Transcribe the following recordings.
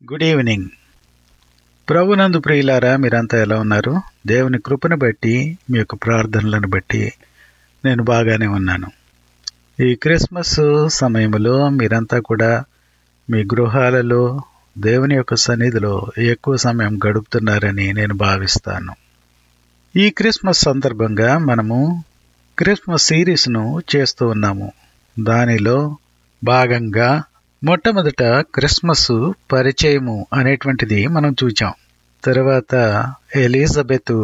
Good evening. ప్రభునందు ప్రియులారా, మీరంతా ఎలా ఉన్నారు? దేవుని కృపను బట్టి, మీ యొక్క ప్రార్థనలను బట్టి నేను బాగానే ఉన్నాను. ఈ క్రిస్మస్ సమయంలో మీరంతా కూడా మీ గృహాలలో దేవుని యొక్క సన్నిధిలో ఎక్కువ సమయం గడుపుతున్నారని నేను భావిస్తాను. ఈ క్రిస్మస్ సందర్భంగా మనము క్రిస్మస్ సిరీస్ను చేస్తూ ఉన్నాము. దానిలో భాగంగా మొట్టమొదట క్రిస్మస్ పరిచయము అనేటువంటిది మనం చూచాం. తర్వాత ఎలిజబెత్,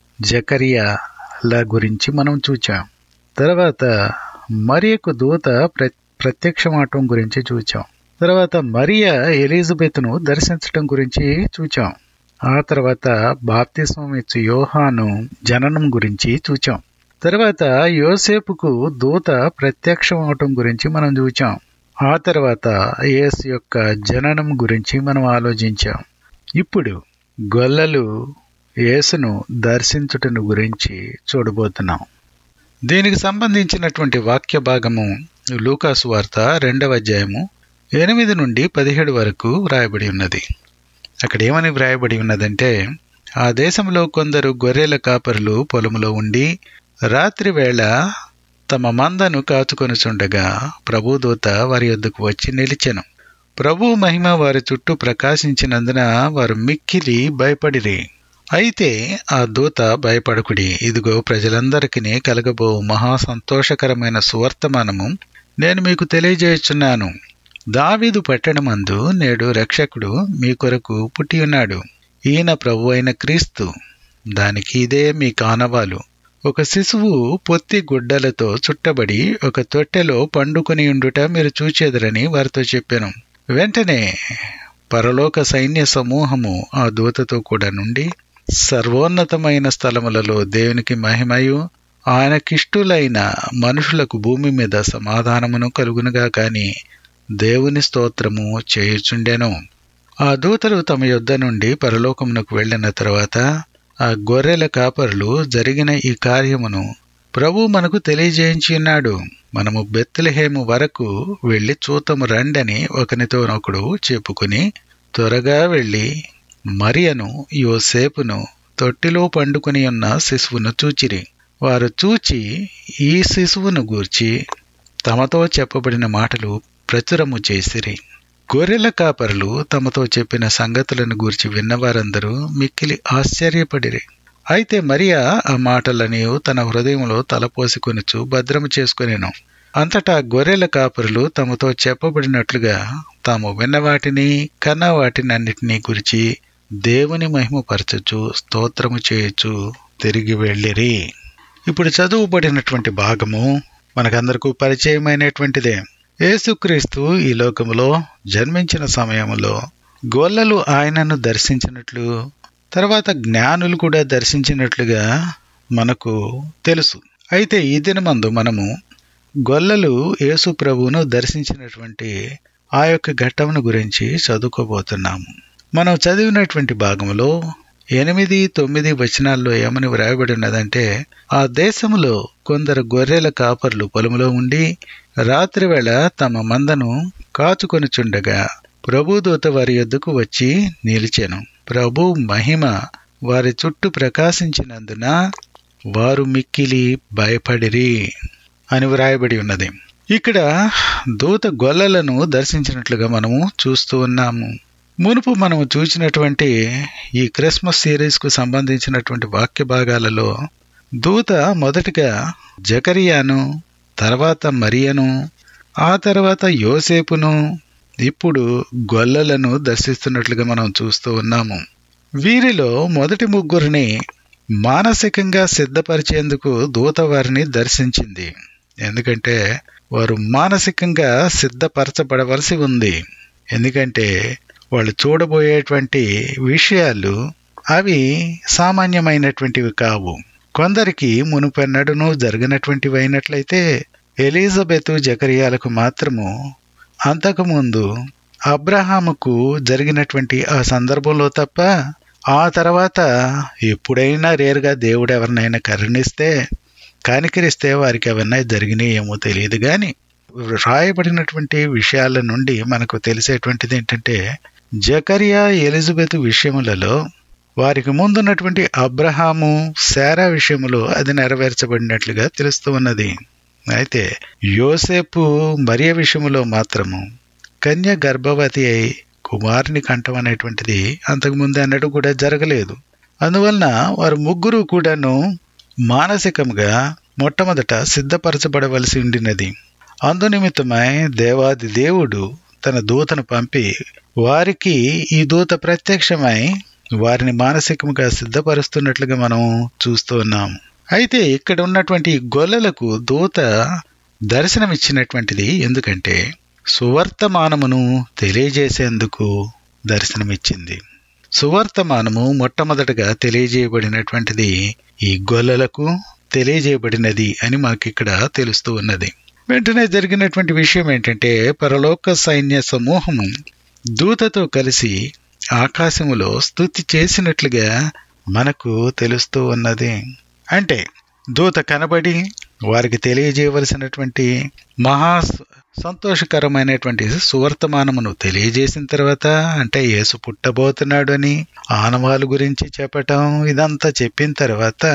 జకరియాల గురించి మనం చూచాం. తర్వాత మరియకు దూత ప్రత్యక్షమవటం గురించి చూచాం. తర్వాత మరియా ఎలిజబెత్ను దర్శించటం గురించి చూచాం. ఆ తర్వాత బాప్తిస్మం ఇచ్చు యోహాను జననం గురించి చూచాం. తర్వాత యోసేపుకు దూత ప్రత్యక్షమవటం గురించి మనం చూచాం. ఆ తర్వాత యేసు యొక్క జననం గురించి మనం ఆలోచించాం. ఇప్పుడు గొల్లలు యేసును దర్శించుటను గురించి చూడబోతున్నాం. దీనికి సంబంధించినటువంటి వాక్య భాగము లూకాసు వార్త 2వ అధ్యాయము 8 నుండి 17 వరకు వ్రాయబడి ఉన్నది. అక్కడ ఏమని వ్రాయబడి ఉన్నదంటే, ఆ దేశంలో కొందరు గొర్రెల కాపరులు పొలములో ఉండి రాత్రి వేళ తమ మందను కాచుకొనుచుండగా ప్రభుదూత వారి యొద్దకు వచ్చి నిలిచెను. ప్రభువు మహిమ వారి చుట్టూ ప్రకాశించినందున వారు మిక్కిలి భయపడిరి. అయితే ఆ దూత, భయపడకుడి, ఇదిగో ప్రజలందరికీ కలగబో మహా సంతోషకరమైన సువర్తమానము నేను మీకు తెలియజేయుచున్నాను. దావీదు పట్టణమందు నేడు రక్షకుడు మీ కొరకు పుట్టియున్నాడు. ఈయన ప్రభు అయిన క్రీస్తు. దానికి ఇదే మీ కానవాలు. ఒక శిశువు పొత్తి గుడ్డలతో చుట్టబడి ఒక తొట్టెలో పండుకొని ఉండుట మీరు చూచెదరని వారితో చెప్పాను. వెంటనే పరలోక సైన్య సమూహము ఆ దూతతో కూడా నుండి సర్వోన్నతమైన స్థలములలో దేవునికి మహిమయు ఆయనకిష్టులైన మనుషులకు భూమి మీద సమాధానమును కలుగునుగా కాని దేవుని స్తోత్రము చేయుచుండెను. ఆ దూతలు తమ యొద్ద నుండి పరలోకమునకు వెళ్ళిన తర్వాత ఆ గొర్రెల కాపరులు జరిగిన ఈ కార్యమును ప్రభు మనకు తెలియజేయించి ఉన్నాడు. మనము బెత్లెహేము వరకు వెళ్లి చూతము రండని ఒకనితోనొకడు చెప్పుకుని త్వరగా వెళ్లి మరియను, యోసేపును తొట్టిలో పండుకొని ఉన్న శిశువును చూచిరి. వారు చూచి ఈ శిశువును గూర్చి తమతో చెప్పబడిన మాటలు ప్రచురము చేసిరి. గొర్రెల కాపరులు తమతో చెప్పిన సంగతులను గూర్చి విన్నవారందరూ మిక్కిలి ఆశ్చర్యపడిరి. అయితే మరియా ఆ మాటలని తన హృదయంలో తలపోసుకొనుచు భద్రము చేసుకొనెను. అంతటా గొర్రెల కాపరులు తమతో చెప్పబడినట్లుగా తాము విన్నవాటిని, కన్నవాటినన్నిటినీ గురించి దేవుని మహిమపరచుచు స్తోత్రము చేయుచు తిరిగి వెళ్ళిరి. ఇప్పుడు చదువుబడినటువంటి భాగము మనకందరకు పరిచయమైనటువంటిదే. యేసుక్రీస్తు ఈ లోకములో జన్మించిన సమయములో గొల్లలు ఆయనను దర్శించినట్లు, తర్వాత జ్ఞానులు కూడా దర్శించినట్లుగా మనకు తెలుసు. అయితే ఈ దినమందు మనము గొల్లలు యేసు ప్రభువును దర్శించినటువంటి ఆ యొక్క ఘట్టమును గురించి చదువుకోబోతున్నాము. మనం చదివినటువంటి భాగంలో 8, 9 వచనాల్లో ఏమని వ్రాయబడి ఉన్నదంటే, ఆ దేశములో కొందరు గొర్రెల కాపర్లు పొలములో ఉండి రాత్రివేళ తమ మందను కాచుకొనుచుండగా ప్రభుదూత వారి యొద్దకు వచ్చి నిలిచెను. ప్రభు మహిమ వారి చుట్టూ ప్రకాశించినందున వారు మిక్కిలి భయపడిరి అని వ్రాయబడి ఉన్నది. ఇక్కడ దూత గొల్లలను దర్శించినట్లుగా మనము చూస్తూ ఉన్నాము. మునుపు మనము చూసినటువంటి ఈ క్రిస్మస్ సిరీస్కు సంబంధించినటువంటి వాక్య భాగాలలో దూత మొదటిగా జకరియాను, తర్వాత మరియను, ఆ తర్వాత యోసేపును, ఇప్పుడు గొల్లలను దర్శిస్తున్నట్లుగా మనం చూస్తూ ఉన్నాము. వీరిలో మొదటి ముగ్గురిని మానసికంగా సిద్ధపరిచేందుకు దూత వారిని దర్శించింది. ఎందుకంటే వారు మానసికంగా సిద్ధపరచబడవలసి ఉంది. ఎందుకంటే వాళ్ళు చూడబోయేటువంటి విషయాలు అవి సామాన్యమైనటువంటివి కావు. కొందరికి మునుపెన్నడూనూ జరిగినటువంటివి అయినట్లయితే ఎలిజబెత్, జకరియాలకు మాత్రము అంతకుముందు అబ్రహాముకు జరిగినటువంటి ఆ సందర్భంలో తప్ప ఆ తర్వాత ఎప్పుడైనా రేరుగా దేవుడు ఎవరినైనా కనికరిస్తే వారికి అవన్నీ జరిగినాయి ఏమో తెలియదు. కానీ రాయబడినటువంటి విషయాల నుండి మనకు తెలిసేటువంటిది ఏంటంటే, జకరియా ఎలిజబెత్ విషయములలో వారికి ముందున్నటువంటి అబ్రహాము శారా విషయములో అది నెరవేర్చబడినట్లుగా తెలుస్తూ ఉన్నది. అయితే యోసేపు మరియ విషయములో మాత్రము కన్య గర్భవతి అయి కుమారుని కంఠం అనేటువంటిది అంతకుముందు అన్నట్టు కూడా జరగలేదు. అందువలన వారు ముగ్గురు కూడాను మానసికంగా మొట్టమొదట సిద్ధపరచబడవలసి ఉండినది. అందునిమిత్తమై దేవాది దేవుడు తన దూతను పంపి వారికి ఈ దూత ప్రత్యక్షమై వారిని మానసికంగా సిద్ధపరుస్తున్నట్లుగా మనం చూస్తూ ఉన్నాం. అయితే ఇక్కడ ఉన్నటువంటి గొల్లలకు దూత దర్శనమిచ్చినటువంటిది ఎందుకంటే సువర్తమానమును తెలియజేసేందుకు దర్శనమిచ్చింది. సువర్తమానము మొట్టమొదటగా తెలియజేయబడినటువంటిది ఈ గొల్లలకు తెలియజేయబడినది అని మనకి ఇక్కడ తెలుస్తూ ఉన్నది. వెంటనే జరిగినటువంటి విషయం ఏంటంటే పరలోక సైన్య సమూహము దూతతో కలిసి ఆకాశములో స్తుతి చేసినట్లుగా మనకు తెలుస్తూ ఉన్నది. అంటే దూత కనబడి వారికి తెలియజేయవలసినటువంటి మహా సంతోషకరమైనటువంటి సువర్తమానమును తెలియజేసిన తర్వాత, అంటే యేసు పుట్టబోతున్నాడు అని ఆనవాళ్ళ గురించి చెప్పటం, ఇదంతా చెప్పిన తర్వాత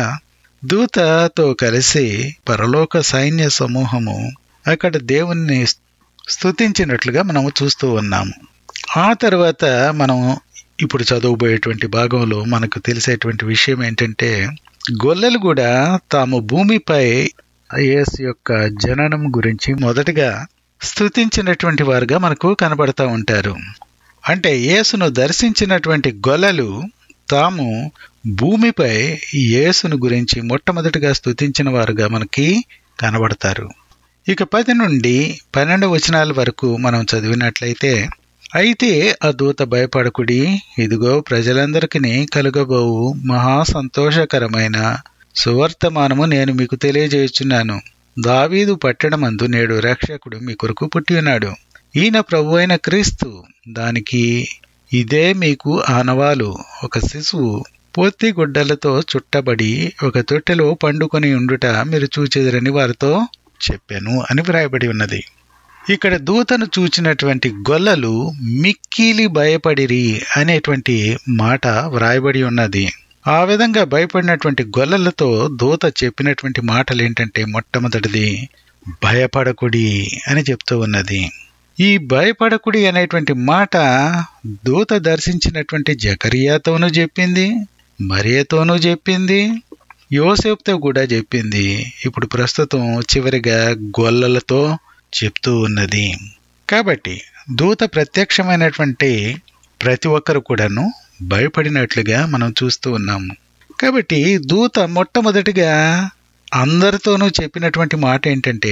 దూతతో కలిసి పరలోక సైన్య సమూహము అక్కడ దేవుణ్ణి స్తుతించినట్లుగా మనము చూస్తూ ఉన్నాము. ఆ తర్వాత మనం ఇప్పుడు చదవబోయేటువంటి భాగంలో మనకు తెలిసేటువంటి విషయం ఏంటంటే గొల్లలు కూడా తాము భూమిపై యేసు యొక్క జననం గురించి మొదటగా స్తుతించినటువంటి వారుగా మనకు కనబడతా ఉంటారు. అంటే యేసును దర్శించినటువంటి గొల్లలు తాము భూమిపై యేసును గురించి మొట్టమొదటిగా స్తుతించిన వారుగా మనకి కనబడతారు. ఇక 10 నుండి 12 వచనాల వరకు మనం చదివినట్లయితే, అయితే ఆ దూత భయపడకుడి, ఇదిగో ప్రజలందరికీ కలుగబోవు మహా సంతోషకరమైన సువర్తమానము నేను మీకు తెలియజేయుచున్నాను. దావీదు పట్టణమందు నేడు రక్షకుడు మీ కొరకు పుట్టి ఉన్నాడు. ఈయన ప్రభు అయిన క్రీస్తు. దానికి ఇదే మీకు ఆనవాలు. ఒక శిశువు పోతి గుడ్డలతో చుట్టబడి ఒక తొట్టెలో పండుకొని ఉండుట మీరు చూచెదరని వారితో చెప్పాను అని వ్రాయబడి ఉన్నది. ఇక్కడ దూతను చూచినటువంటి గొల్లలు మిక్కిలి భయపడిరి అనేటువంటి మాట వ్రాయబడి ఉన్నది. ఆ విధంగా భయపడినటువంటి గొల్లలతో దూత చెప్పినటువంటి మాటలు ఏంటంటే, మొట్టమొదటిది భయపడకుడి అని చెప్తూ ఉన్నది. ఈ భయపడకుడి అనేటువంటి మాట దూత దర్శించినటువంటి జకరియాతోనూ చెప్పింది, మరియతోనూ చెప్పింది, యోసేపుతో కూడా చెప్పింది. ఇప్పుడు ప్రస్తుతం చివరిగా గొల్లలతో చెప్తూ ఉన్నది. కాబట్టి దూత ప్రత్యక్షమైనటువంటి ప్రతి ఒక్కరు కూడాను భయపడినట్లుగా మనం చూస్తూ ఉన్నాము. కాబట్టి దూత మొట్టమొదటిగా అందరితోనూ చెప్పినటువంటి మాట ఏంటంటే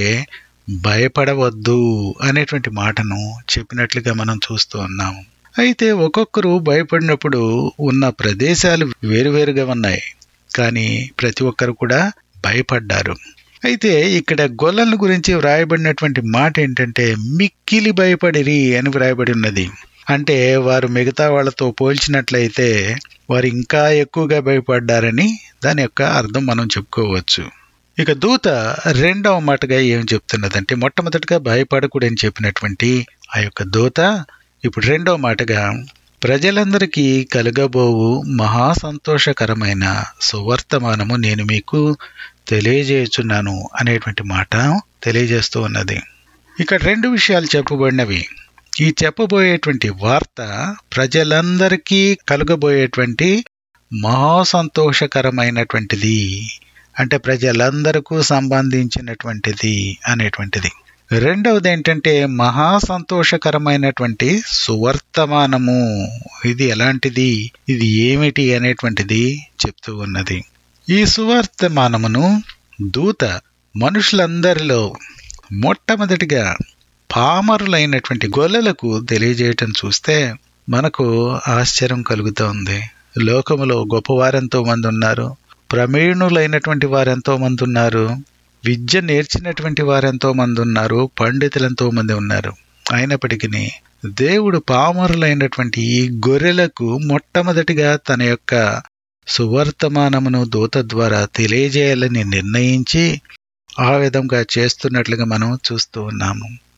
భయపడవద్దు అనేటువంటి మాటను చెప్పినట్లుగా మనం చూస్తూ ఉన్నాము. అయితే ఒక్కొక్కరు భయపడినప్పుడు ఉన్న ప్రదేశాలు వేరువేరుగా ఉన్నాయి, కానీ ప్రతి ఒక్కరు కూడా భయపడ్డారు. అయితే ఇక్కడ గొల్లల గురించి వ్రాయబడినటువంటి మాట ఏంటంటే మిక్కిలి భయపడిరి అని వ్రాయబడి ఉన్నది. అంటే వారు మిగతా వాళ్ళతో పోల్చినట్లయితే వారు ఇంకా ఎక్కువగా భయపడ్డారని దాని యొక్క అర్థం మనం చెప్పుకోవచ్చు. ఇక దూత రెండవ మాటగా ఏం చెప్తున్నదంటే, మొట్టమొదటిగా భయపడకూడని చెప్పినటువంటి ఆ యొక్క దూత ఇప్పుడు రెండవ మాటగా ప్రజలందరికీ కలుగబోవు మహా సంతోషకరమైన సువర్తమానము నేను మీకు తెలియజేయుచున్నాను అనేటువంటి మాట తెలియజేస్తూ ఉన్నది. ఇక్కడ 2 విషయాలు చెప్పబడినవి. ఈ చెప్పబోయేటువంటి వార్త ప్రజలందరికీ కలుగబోయేటువంటి మహా సంతోషకరమైనటువంటిది, అంటే ప్రజలందరికీ సంబంధించినటువంటిది అనేటువంటిది. రెండవది ఏంటంటే మహా సంతోషకరమైనటువంటి సువర్తమానము. ఇది ఎలాంటిది, ఇది ఏమిటి అనేటువంటిది చెప్తూ ఉన్నది. ఈ సువర్తమానమును దూత మనుషులందరిలో మొట్టమొదటిగా పామరులైనటువంటి గొల్లలకు తెలియజేయటం చూస్తే మనకు ఆశ్చర్యం కలుగుతూ ఉంది. లోకములో గొప్పవారెంతో మంది ఉన్నారు, ప్రవీణులైనటువంటి వారెంతో మంది ఉన్నారు, విద్య నేర్చినటువంటి వారెంతో మంది ఉన్నారు, పండితులెంతో మంది ఉన్నారు. అయినప్పటికీ దేవుడు పామరులైనటువంటి ఈ గొర్రెలకు మొట్టమొదటిగా తన యొక్క సువర్తమానమును దూత ద్వారా తెలియజేయాలని నిర్ణయించి ఆ విధంగా చేస్తున్నట్లుగా మనం చూస్తూ ఉన్నాము.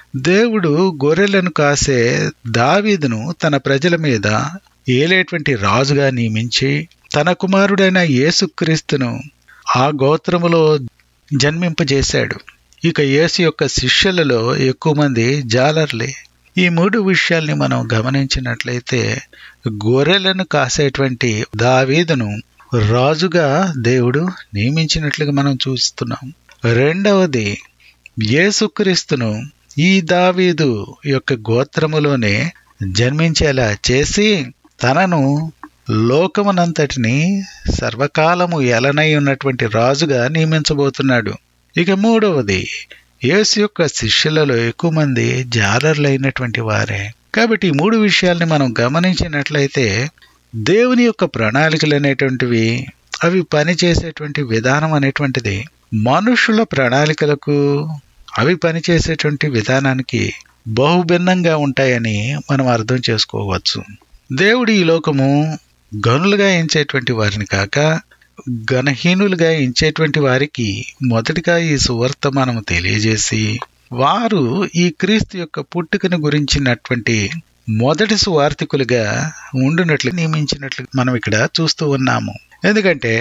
దేవుడు గొర్రెలను కాసే దావీదును తన ప్రజల మీద ఏలేటువంటి రాజుగా నియమించి తన కుమారుడైన యేసుక్రీస్తును ఆ గోత్రములో జన్మింపజేశాడు. ఇక యేసు యొక్క శిష్యులలో ఎక్కువ మంది జాలర్లే. ఈ 3 విషయాల్ని మనం గమనించినట్లయితే గొర్రెలను కాసేటువంటి దావీదును రాజుగా దేవుడు నియమించినట్లుగా మనం చూస్తున్నాం. రెండవది, యేసుక్రీస్తును ఈ దావీదు యొక్క గోత్రములోనే జన్మించేలా చేసి తనను లోకమునంతటిని సర్వకాలము ఎలనై ఉన్నటువంటి రాజుగా నియమించబోతున్నాడు. ఇక మూడవది, యేసు యొక్క శిష్యులలో ఎక్కువ మంది జాలర్లైనటువంటి వారే. కాబట్టి ఈ 3 విషయాల్ని మనం గమనించినట్లయితే దేవుని యొక్క ప్రణాళికలు అనేటువంటివి అవి పనిచేసేటువంటి విధానం అనేటువంటిది మనుషుల ప్రణాళికలకు అవి పనిచేసేటువంటి విధానానికి బహుభిన్నంగా ఉంటాయని మనం అర్థం చేసుకోవచ్చు. దేవుడు ఈ లోకము గనులుగా ఎంచేటువంటి వారిని కాక గణహీనులుగా ఎంచేటువంటి వారికి మొదటిగా ఈ సువర్తమానము తెలియజేసి వారు ఈ క్రీస్తు యొక్క పుట్టుకను గురించినటువంటి మొదటి సువార్తికులుగా ఉండునట్లు నియమించినట్లు మనం ఇక్కడ చూస్తూ ఉన్నాము. ఎందుకంటే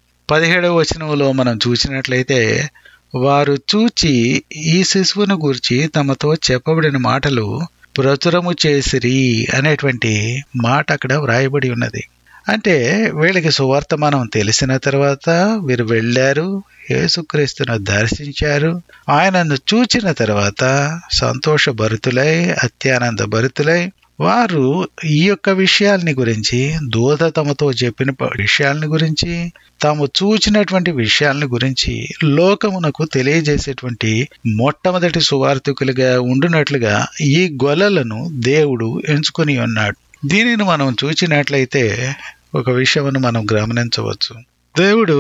17వ వచనంలో మనం చూసినట్లయితే వారు చూచి ఈ శిశువును గూర్చి తమతో చెప్పబడిన మాటలు ప్రచురము చేసిరి అనేటువంటి మాట అక్కడ వ్రాయబడి ఉన్నది. అంటే వీళ్ళకి సువార్తమానం తెలిసిన తర్వాత వీరు వెళ్ళారు, యేసుక్రీస్తును దర్శించారు. ఆయనను చూచిన తర్వాత సంతోషభరితులై అత్యానంద భరితులై వారు ఈ యొక్క విషయాల్ని గురించి, దూత తమతో చెప్పిన విషయాలని గురించి, తాము చూచినటువంటి విషయాలని గురించి లోకమునకు తెలియజేసేటువంటి మొట్టమొదటి సువార్తికులుగా ఉండునట్లుగా ఈ గొల్లలను దేవుడు ఎంచుకొని ఉన్నాడు. దీనిని మనం చూచినట్లయితే ఒక విషయమును మనం గమనించవచ్చు. దేవుడు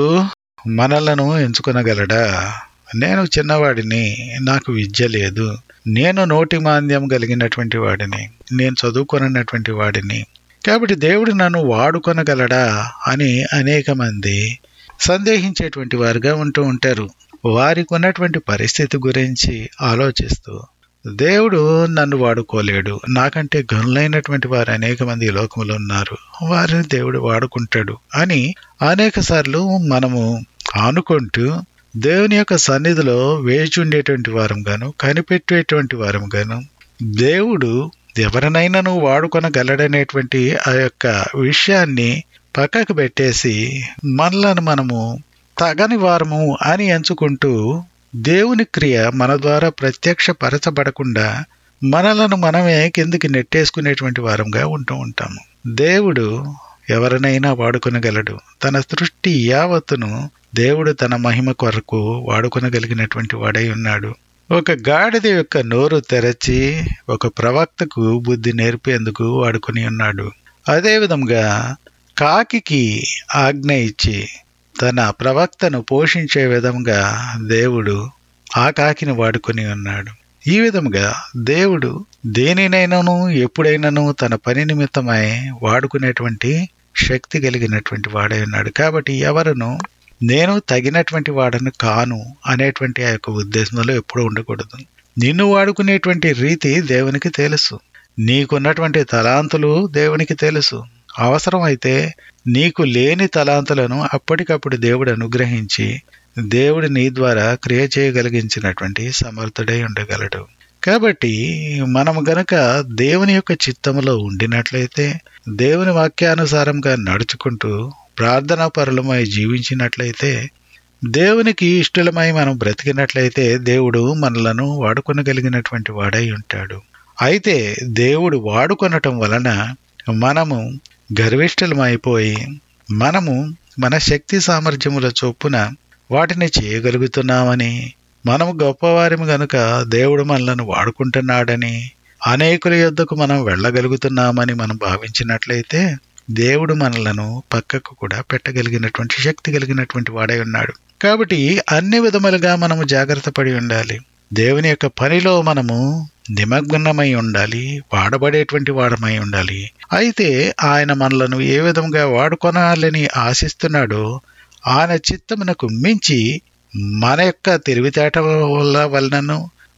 మనలను ఎంచుకొనగలడా? నేను చిన్నవాడిని, నాకు విద్య లేదు, నేను నోటి మాంద్యం కలిగినటువంటి వాడిని, నేను చదువుకొనటువంటి వాడిని, కాబట్టి దేవుడు నన్ను వాడుకొనగలడా అని అనేక మంది సందేహించేటువంటి వారుగా ఉంటూ ఉంటారు. వారికి ఉన్నటువంటి పరిస్థితి గురించి ఆలోచిస్తూ దేవుడు నన్ను వాడుకోలేడు, నాకంటే గనులైనటువంటి వారు అనేక మంది ఈ లోకంలో ఉన్నారు, వారిని దేవుడు వాడుకుంటాడు అని అనేక సార్లు మనము అనుకుంటూ దేవుని యొక్క సన్నిధిలో వేచి ఉండేటువంటి వారం గాను, కనిపెట్టేటువంటి వారం గాను, దేవుడు ఎవరినైనా వాడుకొనగలడనేటువంటి ఆ యొక్క విషయాన్ని పక్కకు పెట్టేసి మనలను మనము తగని వారము అని ఎంచుకుంటూ దేవుని క్రియ మన ద్వారా ప్రత్యక్షపరచబడకుండా మనలను మనమే కిందికి నెట్టేసుకునేటువంటి వారంగా ఉంటూ ఉంటాము. దేవుడు ఎవరినైనా వాడుకొనగలడు. తన సృష్టి యావత్తును దేవుడు తన మహిమ కొరకు వాడుకొనగలిగినటువంటి వాడై ఉన్నాడు. ఒక గాడిద యొక్క నోరు తెరచి ఒక ప్రవక్తకు బుద్ధి నేర్పేందుకు వాడుకొని ఉన్నాడు. అదేవిధంగా కాకికి ఆజ్ఞ ఇచ్చి తన ప్రవక్తను పోషించే విధంగా దేవుడు ఆ కాకిని వాడుకొని ఉన్నాడు. ఈ విధంగా దేవుడు దేనినైనాను ఎప్పుడైనాను తన పని నిమిత్తమై వాడుకునేటువంటి శక్తి కలిగినటువంటి వాడై ఉన్నాడు. కాబట్టి ఎవరును నేను తగినటువంటి వాడను కాను అనేటువంటి ఆ యొక్క ఉద్దేశంలో ఎప్పుడూ ఉండకూడదు. నిన్ను వాడుకునేటువంటి రీతి దేవునికి తెలుసు, నీకున్నటువంటి తలాంతులు దేవునికి తెలుసు. అవసరమైతే నీకు లేని తలాంతులను అప్పటికప్పుడు దేవుడు అనుగ్రహించి దేవుడు నీ ద్వారా క్రియ చేయగలిగించినటువంటి సమర్థుడై ఉండగలడు. కాబట్టి మనము గనక దేవుని యొక్క చిత్తములో ఉండినట్లయితే, దేవుని వాక్యానుసారంగా నడుచుకుంటూ ప్రార్థనా పరులమై జీవించినట్లయితే, దేవునికి ఇష్టలమై మనం బ్రతికినట్లయితే దేవుడు మనలను వాడుకొనగలిగినటువంటి వాడై ఉంటాడు. అయితే దేవుడు వాడుకొనటం వలన మనము గర్విష్ఠులమైపోయి మనము మన శక్తి సామర్థ్యముల చొప్పున వాటిని చేయగలుగుతున్నామని, మనము గొప్పవారిని గనుక దేవుడు మనలను వాడుకుంటున్నాడని, అనేకుల యొద్దకు మనం వెళ్ళగలుగుతున్నామని మనం భావించినట్లయితే దేవుడు మనలను పక్కకు కూడా పెట్టగలిగినటువంటి శక్తి కలిగినటువంటి వాడై ఉన్నాడు. కాబట్టి అన్ని విధములుగా మనము జాగ్రత్త పడి ఉండాలి. దేవుని యొక్క పనిలో మనము నిమగ్నమై ఉండాలి, వాడబడేటువంటి వాడమై ఉండాలి. అయితే ఆయన మనలను ఏ విధంగా వాడుకొనాలని ఆశిస్తున్నాడో ఆయన చిత్తమునకు మించి మన యొక్క తెలివితేటల వలనను,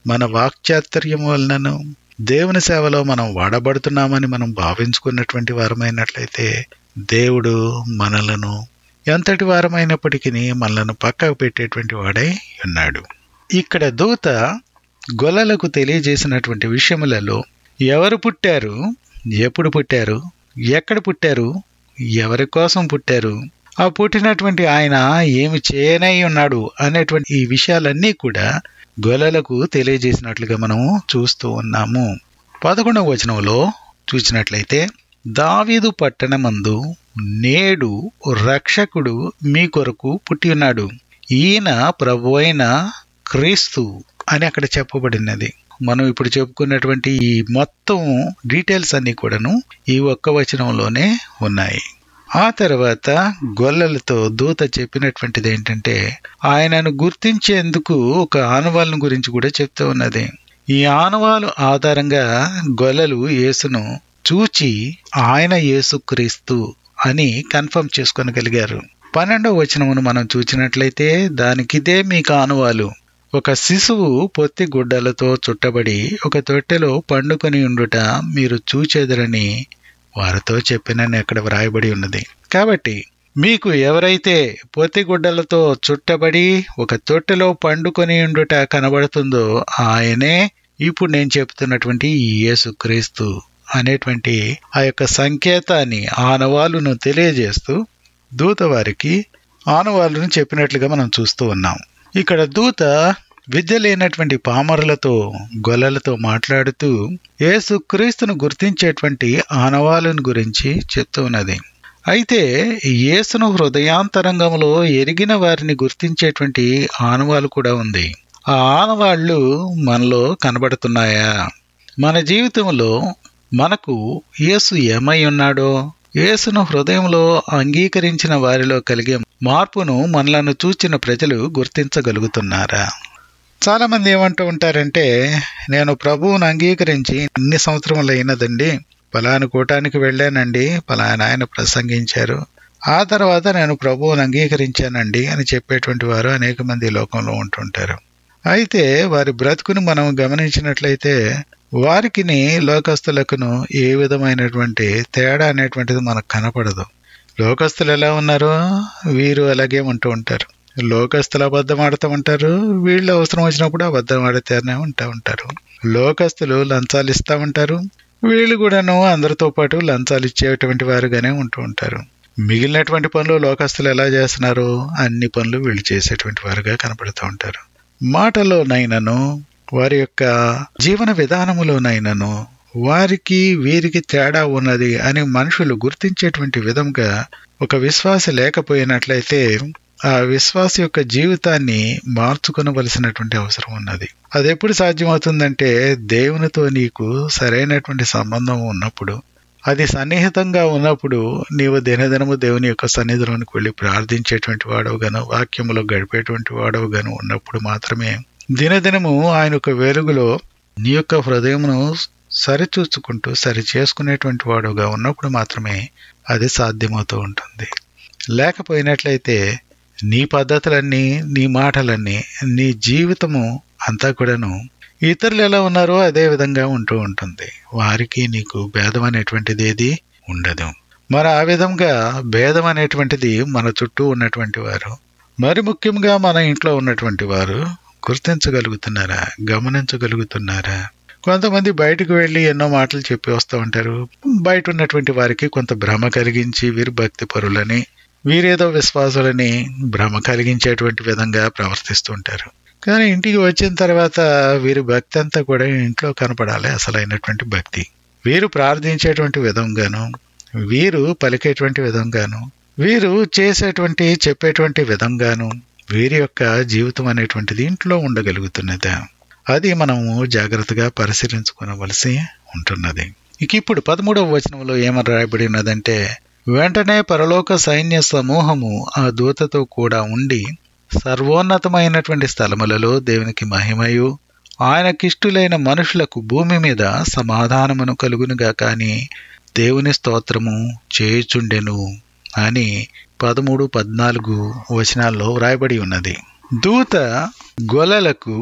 మన వాక్చాతుర్యం వలనను దేవుని సేవలో మనం వాడబడుతున్నామని మనం భావించుకున్నటువంటి వారమైనట్లయితే దేవుడు మనలను ఎంతటి వారమైనప్పటికీ మనలను పక్కకు పెట్టేటువంటి వాడై ఉన్నాడు. ఇక్కడ దూత గొల్లలకు తెలియజేసినటువంటి విషయములలో ఎవరు పుట్టారు, ఎప్పుడు పుట్టారు, ఎక్కడ పుట్టారు, ఎవరి కోసం పుట్టారు, ఆ పుట్టినటువంటి ఆయన ఏమి చేయనై ఉన్నాడు అనేటువంటి ఈ విషయాలన్నీ కూడా గొల్లలకు తెలియజేసినట్లుగా మనం చూస్తూ ఉన్నాము. 11వ వచనంలో చూసినట్లయితే, దావీదు పట్టణమందు నేడు రక్షకుడు మీ కొరకు పుట్టి ఉన్నాడు, ఈయన ప్రభువైన క్రీస్తు అని అక్కడ చెప్పబడినది. మనం ఇప్పుడు చెప్పుకున్నటువంటి ఈ మొత్తం డీటెయిల్స్ అన్ని కూడాను ఈ ఒక్క వచనంలోనే ఉన్నాయి. ఆ తర్వాత గొల్లలతో దూత చెప్పినటువంటిది ఏంటంటే, ఆయనను గుర్తించేందుకు ఒక ఆనవాళ్ళను గురించి కూడా చెప్తూ ఉన్నది. ఈ ఆనవాలు ఆధారంగా గొల్లలు యేసును చూచి ఆయన యేసుక్రీస్తు అని కన్ఫర్మ్ చేసుకొనగలిగారు. 12వ వచనమును మనం చూచినట్లయితే, దానికిదే మీకు ఆనవాలు, ఒక శిశువు పొత్తి గుడ్డలతో చుట్టబడి ఒక తొట్టెలో పండుకొని ఉండుట మీరు చూచెదరని వారితో చెప్పినని అక్కడ వ్రాయబడి ఉన్నది. కాబట్టి మీకు ఎవరైతే పొత్తిగుడ్డలతో చుట్టబడి ఒక తొట్టెలో పండుకొని ఉండుట కనబడుతుందో ఆయనే ఇప్పుడు నేను చెప్తున్నటువంటి యేసుక్రీస్తు అనేటువంటి ఆ యొక్క సంకేతాన్ని, ఆనవాలును తెలియజేస్తూ దూత వారికి ఆనవాలును చెప్పినట్లుగా మనం చూస్తూ ఉన్నాం. ఇక్కడ దూత విద్య లేనటువంటి పామరులతో, గొల్లలతో మాట్లాడుతూ యేసుక్రీస్తును గుర్తించేటువంటి ఆనవాలను గురించి చెప్తూ ఉన్నది. అయితే యేసును హృదయాంతరంగంలో ఎరిగిన వారిని గుర్తించేటువంటి ఆనవాలు కూడా ఉంది. ఆ ఆనవాళ్లు మనలో కనబడుతున్నాయా? మన జీవితంలో మనకు యేసు ఏమై ఉన్నాడో, యేసును హృదయంలో అంగీకరించిన వారిలో కలిగే మార్పును మనలను చూచిన ప్రజలు గుర్తించగలుగుతున్నారా? చాలా మంది ఏమంటూ ఉంటారంటే, నేను ప్రభువును అంగీకరించి ఇన్ని సంవత్సరములు అయినదండి, పలానా కూటానికి వెళ్ళానండి, పలానా ఆయన ప్రసంగించారు, ఆ తర్వాత నేను ప్రభువును అంగీకరించానండి అని చెప్పేటువంటి వారు అనేక మంది లోకంలో ఉంటుంటారు. అయితే వారి బ్రతుకును మనం గమనించినట్లయితే వారికిని లోకస్తులకును ఏ విధమైనటువంటి తేడా అనేటువంటిది మనకు కనపడదు. లోకస్తులు ఎలా ఉన్నారో వీరు అలాగే ఉంటూ ఉంటారు. లోకస్తులు అబద్ధం ఆడుతూ ఉంటారు, వీళ్ళు అవసరం వచ్చినప్పుడు అబద్ధం ఆడుతూనే ఉంటారు. లోకస్తులు లంచాలు ఇస్తూ ఉంటారు, వీళ్ళు కూడాను అందరితో పాటు లంచాలు ఇచ్చేటువంటి వారుగానే ఉంటూ ఉంటారు. మిగిలినటువంటి పనులు లోకస్తులు ఎలా చేస్తున్నారో అన్ని పనులు వీళ్ళు చేసేటువంటి వారుగా కనపడుతూ ఉంటారు. మాటలోనైనను వారి యొక్క జీవన విధానములోనైనను వారికి వీరికి తేడా ఉన్నది అని మనుషులు గుర్తించేటువంటి విధంగా ఒక విశ్వాస లేకపోయినట్లయితే ఆ విశ్వాస యొక్క జీవితాన్ని మార్చుకొనవలసినటువంటి అవసరం ఉన్నది. అది ఎప్పుడు సాధ్యమవుతుందంటే, దేవునితో నీకు సరైనటువంటి సంబంధం ఉన్నప్పుడు, అది సన్నిహితంగా ఉన్నప్పుడు, నీవు దినదినము దేవుని యొక్క సన్నిధిలోనికి వెళ్ళి ప్రార్థించేటువంటి వాడవుగాను, వాక్యములో గడిపేటువంటి వాడవుగాను ఉన్నప్పుడు మాత్రమే దినదినము ఆయన యొక్క వెలుగులో నీ యొక్క హృదయమును సరిచూచుకుంటూ సరి చేసుకునేటువంటి వాడుగా ఉన్నప్పుడు మాత్రమే అది సాధ్యమవుతూ ఉంటుంది. లేకపోయినట్లయితే నీ పద్ధతులన్నీ, నీ మాటలన్నీ, నీ జీవితము అంతా కూడాను ఇతరులు ఎలా ఉన్నారో అదే విధంగా ఉంటూ ఉంటుంది. వారికి నీకు భేదం అనేటువంటిది ఏది ఉండదు. మరి ఆ విధంగా భేదం అనేటువంటిది మన చుట్టూ ఉన్నటువంటి వారు, మరి ముఖ్యంగా మన ఇంట్లో ఉన్నటువంటి వారు గుర్తించగలుగుతున్నారా, గమనించగలుగుతున్నారా? కొంతమంది బయటకు వెళ్ళి ఎన్నో మాటలు చెప్పి వస్తూ ఉంటారు. బయట ఉన్నటువంటి వారికి కొంత భ్రమ కలిగించి వీరు భక్తి పరులని, వీరేదో విశ్వాసులని భ్రమ కలిగించేటువంటి విధంగా ప్రవర్తిస్తూ ఉంటారు. కానీ ఇంటికి వచ్చిన తర్వాత వీరి భక్తి అంతా కూడా ఇంట్లో కనపడాలి, అసలైనటువంటి భక్తి. వీరు ప్రార్థించేటువంటి విధంగాను, వీరు పలికేటువంటి విధంగాను, వీరు చేసేటువంటి చెప్పేటువంటి విధంగాను వీరి యొక్క జీవితం అనేటువంటిది ఇంట్లో ఉండగలుగుతున్నదా? అది మనము జాగ్రత్తగా పరిశీలించుకోవలసి ఉంటున్నది. ఇప్పుడు 13వ వచనంలో ఏమని రాయబడి ఉన్నదంటే, వెంటనే పరలోక సైన్య సమూహము ఆ దూతతో కూడా ఉండి సర్వోన్నతమైనటువంటి స్థలములలో దేవునికి మహిమయు ఆయనకిష్టులైన మనుషులకు భూమి మీద సమాధానమును కలుగునుగా కానీ దేవుని స్తోత్రము చేయుచుండెను అని 13-14 వచనాల్లో వ్రాయబడి ఉన్నది. దూత గొల్లలకు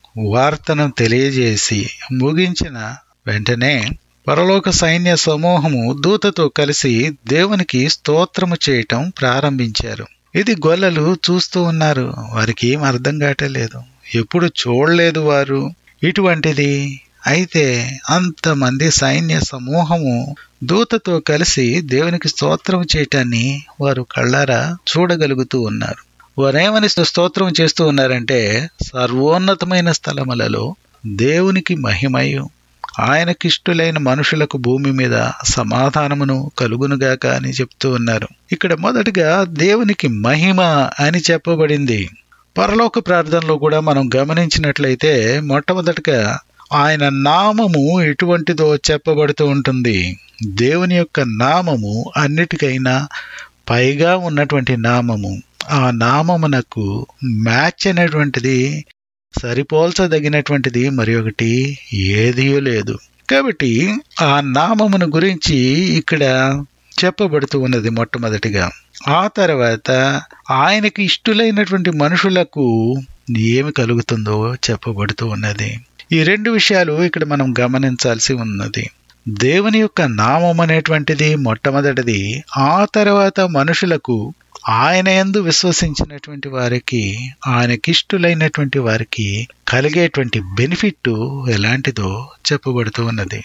వార్తను తెలియజేసి ముగించిన వెంటనే పరలోక సైన్య సమూహము దూతతో కలిసి దేవునికి స్తోత్రము చేయటం ప్రారంభించారు. ఇది గొల్లలు చూస్తూ ఉన్నారు. వారికి ఏం అర్థం కావట్లేదు. ఎప్పుడు చూడలేదు వారు ఇటువంటిది. అయితే అంతమంది సైన్య సమూహము దూతతో కలిసి దేవునికి స్తోత్రం చేయటాన్ని వారు కళ్ళారా చూడగలుగుతూ ఉన్నారు. వారేమని స్తోత్రం చేస్తూ ఉన్నారంటే, సర్వోన్నతమైన స్థలములలో దేవునికి మహిమయు, ఆయనకిష్టులైన మనుషులకు భూమి మీద సమాధానమును కలుగునుగాక అని చెప్తూ ఉన్నారు. ఇక్కడ మొదటిగా దేవునికి మహిమ అని చెప్పబడింది. పరలోక ప్రార్థనలో కూడా మనం గమనించినట్లయితే మొట్టమొదటిగా ఆయన నామము ఎటువంటిదో చెప్పబడుతూ ఉంటుంది. దేవుని యొక్క నామము అన్నిటికైనా పైగా ఉన్నటువంటి నామము. ఆ నామమునకు మ్యాచ్ అనేటువంటిది, సరిపోల్చదగినటువంటిది మరి ఒకటి ఏదీ లేదు. కాబట్టి ఆ నామమును గురించి ఇక్కడ చెప్పబడుతూ ఉన్నది మొట్టమొదటిగా. ఆ తర్వాత ఆయనకి ఇష్టులైనటువంటి మనుషులకు ఏమి కలుగుతుందో చెప్పబడుతూ ఉన్నది. ఈ రెండు విషయాలు ఇక్కడ మనం గమనించాల్సి ఉన్నది. దేవుని యొక్క నామం అనేటువంటిది మొట్టమొదటిది. ఆ తర్వాత మనుషులకు, ఆయన యందు విశ్వసించినటువంటి వారికి, ఆయనకిష్టులైనటువంటి వారికి కలిగేటువంటి బెనిఫిట్ ఎలాంటిదో చెప్పబడుతూ ఉన్నది.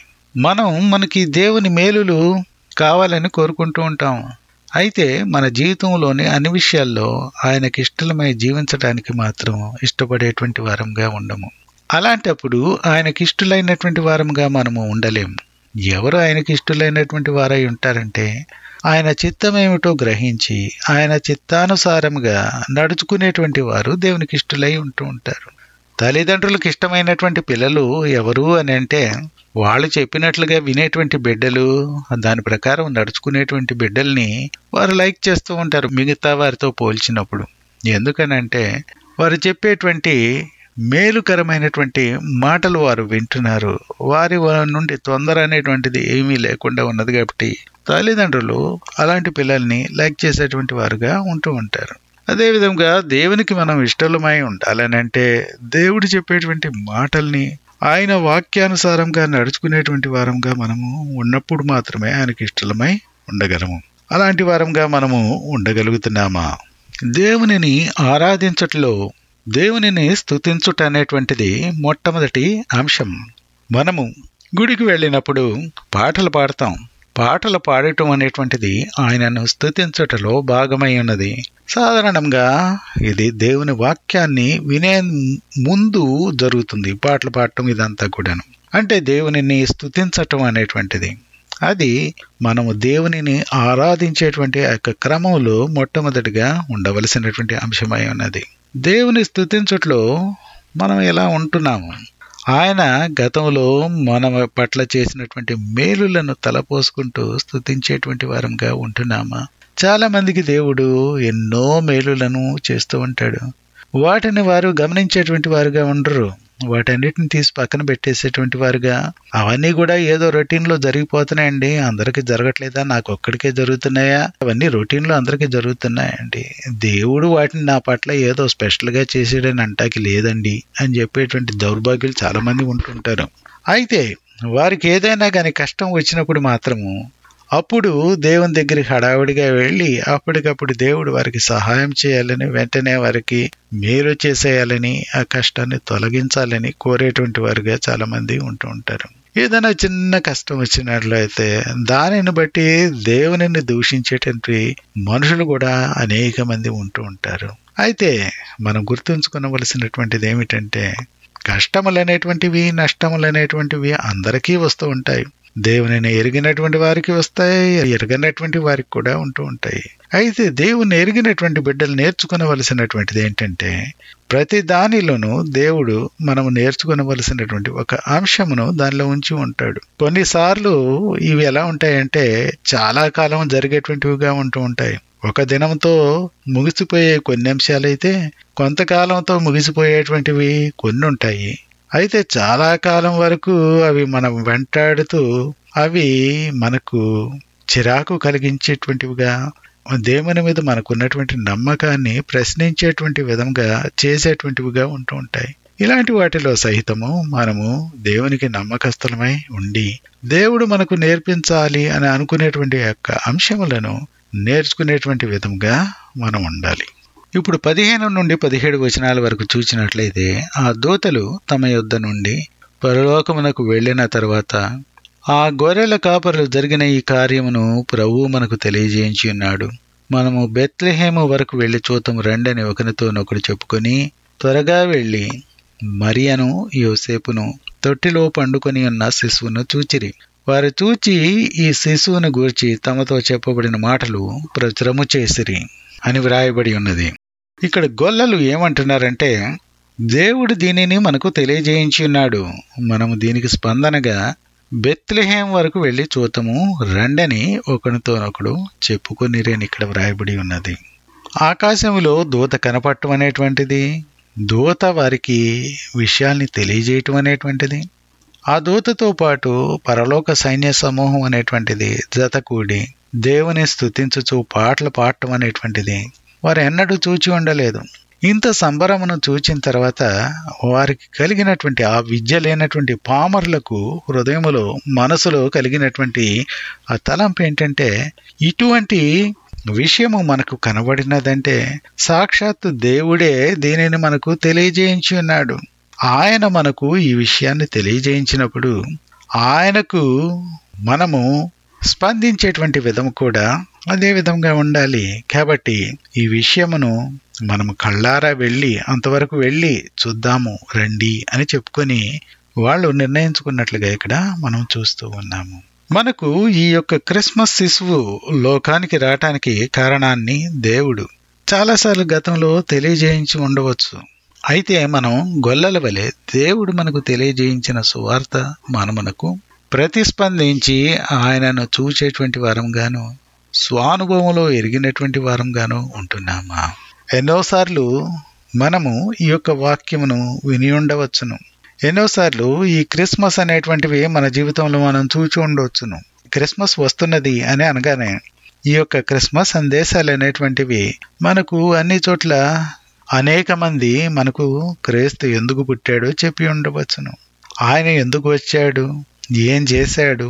మనకి దేవుని మేలులు కావాలని కోరుకుంటూ ఉంటాం. అయితే మన జీవితంలోని అన్ని విషయాల్లో ఆయనకిష్టమై జీవించడానికి మాత్రం ఇష్టపడేటువంటి వారంగా ఉండము. అలాంటప్పుడు ఆయనకిష్టులైనటువంటి వారంగా మనము ఉండలేము. ఎవరు ఆయనకిష్టులైనటువంటి వారై ఉంటారంటే, ఆయన చిత్తమేమిటో గ్రహించి ఆయన చిత్తానుసారముగా నడుచుకునేటువంటి వారు దేవునికి ఇష్టలై ఉంటూ ఉంటారు. తల్లిదండ్రులకు ఇష్టమైనటువంటి పిల్లలు ఎవరు అని అంటే, వాళ్ళు చెప్పినట్లుగా వినేటువంటి బిడ్డలు, దాని ప్రకారం నడుచుకునేటువంటి బిడ్డల్ని వారు లైక్ చేస్తూ ఉంటారు మిగతా వారితో పోల్చినప్పుడు. ఎందుకనంటే వారు చెప్పేటువంటి మేలుకరమైనటువంటి మాటలు వారు వింటున్నారు. వారి నుండి తొందర అనేటువంటిది ఏమీ లేకుండా ఉన్నది కాబట్టి తల్లిదండ్రులు అలాంటి పిల్లల్ని లైక్ చేసేటువంటి వారుగా ఉంటూ ఉంటారు. అదేవిధంగా దేవునికి మనం ఇష్టలమై ఉండాలని అంటే, దేవుడు చెప్పేటువంటి మాటల్ని ఆయన వాక్యానుసారంగా నడుచుకునేటువంటి వారంగా మనము ఉన్నప్పుడు మాత్రమే ఆయనకి ఇష్టలమై ఉండగలము. అలాంటి వారంగా మనము ఉండగలుగుతున్నామా? దేవునిని ఆరాధించట్లో, దేవునిని స్తుతించుట అనేటువంటిది మొట్టమొదటి అంశం. మనము గుడికి వెళ్ళినప్పుడు పాటలు పాడతాం. పాటలు పాడటం అనేటువంటిది ఆయనను స్తుతించుటలో భాగమై ఉన్నది. సాధారణంగా ఇది దేవుని వాక్యాన్ని వినే ముందు జరుగుతుంది. పాటలు పాడటం ఇదంతా కూడాను అంటే దేవునిని స్తుతించటం అనేటువంటిది. అది మనము దేవునిని ఆరాధించేటువంటి ఆ యొక్క క్రమంలో మొట్టమొదటిగా ఉండవలసినటువంటి అంశమై ఉన్నది. దేవుని స్తుతించుట్లో మనం ఎలా ఉంటున్నాము? ఆయన గతంలో మన పట్ల చేసినటువంటి మేలులను తలపోసుకుంటూ స్తుతించేటువంటి వారంగా ఉంటున్నామా? చాలా మందికి దేవుడు ఎన్నో మేలులను చేస్తూ ఉంటాడు. వాటిని వారు గమనించేటువంటి వారుగా ఉండరు. వాటన్నిటిని తీసి పక్కన పెట్టేసేటువంటి వారుగా, అవన్నీ కూడా ఏదో రొటీన్లో జరిగిపోతున్నాయండి, అందరికీ జరగట్లేదా, నాకు ఒక్కడికే జరుగుతున్నాయా, అవన్నీ రొటీన్లో అందరికీ జరుగుతున్నాయండి, దేవుడు వాటిని నా పట్ల ఏదో స్పెషల్గా చేసాడని అంటాకి లేదండి అని చెప్పేటువంటి దౌర్భాగ్యులు చాలా మంది ఉంటుంటారు. అయితే వారికి ఏదైనా కానీ కష్టం వచ్చినప్పుడు మాత్రము అప్పుడు దేవుని దగ్గరికి హడావుడిగా వెళ్ళి అప్పటికప్పుడు దేవుడు వారికి సహాయం చేయాలని, వెంటనే వారికి మేలు చేసేయాలని, ఆ కష్టాన్ని తొలగించాలని కోరేటువంటి వారుగా చాలా మంది ఉంటూ ఉంటారు. ఏదైనా చిన్న కష్టం వచ్చినట్లయితే దానిని బట్టి దేవునిని దూషించేటువంటి మనుషులు కూడా అనేక మంది ఉంటూ ఉంటారు. అయితే మనం గుర్తుంచుకోవలసినటువంటిది ఏమిటంటే, కష్టములు అనేటువంటివి, నష్టములు అనేటువంటివి అందరికీ వస్తూ ఉంటాయి. దేవునిని ఎరిగినటువంటి వారికి వస్తాయి, ఎరగనటువంటి వారికి కూడా ఉంటూ ఉంటాయి. అయితే దేవుని ఎరిగినటువంటి బిడ్డలు నేర్చుకునవలసినటువంటిది ఏంటంటే, ప్రతి దానిలోనూ దేవుడు మనము నేర్చుకునవలసినటువంటి ఒక అంశమును దానిలో ఉంచి ఉంటాడు. కొన్నిసార్లు ఇవి ఎలా ఉంటాయంటే చాలా కాలం జరిగేటువంటివిగా ఉంటూ ఉంటాయి. ఒక దినంతో ముగిసిపోయే కొన్ని అంశాలైతే కొంతకాలంతో ముగిసిపోయేటువంటివి కొన్ని ఉంటాయి. అయితే చాలా కాలం వరకు అవి మనం వెంటాడుతూ అవి మనకు చిరాకు కలిగించేటువంటివిగా, దేవుని మీద మనకున్నటువంటి నమ్మకాన్ని ప్రశ్నించేటువంటి విధంగా చేసేటువంటివిగా ఉంటూ ఉంటాయి. ఇలాంటి వాటిలో సహితము మనము దేవునికి నమ్మకస్తులమై ఉండి దేవుడు మనకు నేర్పించాలి అని అనుకునేటువంటి యొక్క అంశములను నేర్చుకునేటువంటి విధంగా మనం ఉండాలి. ఇప్పుడు 15 నుండి 17 వచనాల వరకు చూసినట్లయితే, ఆ దూతలు తమ యొద్ద నుండి పరలోకమునకు వెళ్ళిన తర్వాత ఆ గొర్రెల కాపరులు జరిగిన ఈ కార్యమును ప్రభువు మనకు తెలియజేయించి ఉన్నాడు. మనము బెత్లెహేము వరకు వెళ్లి చూద్దాము రండని ఒకరితోనొకడు చెప్పుకొని త్వరగా వెళ్లి మరియను యోసేపును తొట్టిలో పండుకొని ఉన్న శిశువును చూచిరి. వారు చూచి ఈ శిశువును గూర్చి తమతో చెప్పబడిన మాటలు ప్రచురము చేసిరి అని వ్రాయబడి ఉన్నది. ఇక్కడ గొల్లలు ఏమంటున్నారంటే, దేవుడు దీనిని మనకు తెలియజేయించి ఉన్నాడు, మనము దీనికి స్పందనగా బెత్లెహేం వరకు వెళ్లి చూతము రండని ఒకరితోనొకడు చెప్పుకొనిరేని ఇక్కడ వ్రాయబడి ఉన్నది. ఆకాశములో దూత కనపడటం అనేటువంటిది, దూత వారికి విషయాల్ని తెలియజేయటం అనేటువంటిది, ఆ దూతతో పాటు పరలోక సైన్య సమూహం అనేటువంటిది జతకూడి దేవుని స్తుతించుచు పాటలు పాడటం అనేటువంటిది వారు ఎన్నడూ చూచి ఉండలేదు. ఇంత సంబరమును చూచిన తర్వాత వారికి కలిగినటువంటి ఆ విద్య లేనటువంటి పామరులకు హృదయములో మనసులో కలిగినటువంటి ఆ తలంపు ఏంటంటే, ఇటువంటి విషయము మనకు కనబడినదంటే సాక్షాత్తు దేవుడే దీనిని మనకు తెలియజేయించి ఉన్నాడు. ఆయన మనకు ఈ విషయాన్ని తెలియజేయించినప్పుడు ఆయనకు మనము స్పందించేటువంటి విధం కూడా అదే విధంగా ఉండాలి. కాబట్టి ఈ విషయమును మనము కళ్ళారా వెళ్ళి అంతవరకు వెళ్ళి చూద్దాము రండి అని చెప్పుకొని వాళ్ళు నిర్ణయించుకున్నట్లుగా ఇక్కడ మనం చూస్తూ ఉన్నాము. మనకు ఈ యొక్క క్రిస్మస్ శిశువు లోకానికి రావటానికి కారణాన్ని దేవుడు చాలాసార్లు గతంలో తెలియజేయించి ఉండవచ్చు. అయితే మనం గొల్లల వలె దేవుడు మనకు తెలియజేయించిన సువార్త మనకు ప్రతిస్పందించి ఆయనను చూచేటువంటి వారంగాను స్వానుభవంలో ఎరిగినటువంటి వారంగాను ఉంటున్నామా? ఎన్నోసార్లు మనము ఈ యొక్క వాక్యమును విని ఉండవచ్చును. ఎన్నోసార్లు ఈ క్రిస్మస్ అనేటువంటివి మన జీవితంలో మనం చూచి ఉండవచ్చును. క్రిస్మస్ వస్తున్నది అని అనగానే ఈ యొక్క క్రిస్మస్ సందేశాలు అనేటువంటివి మనకు అన్ని చోట్ల అనేక మంది మనకు క్రీస్తు ఎందుకు పుట్టాడో చెప్పి ఉండవచ్చును. ఆయన ఎందుకు వచ్చాడు, ఏం చేశాడు,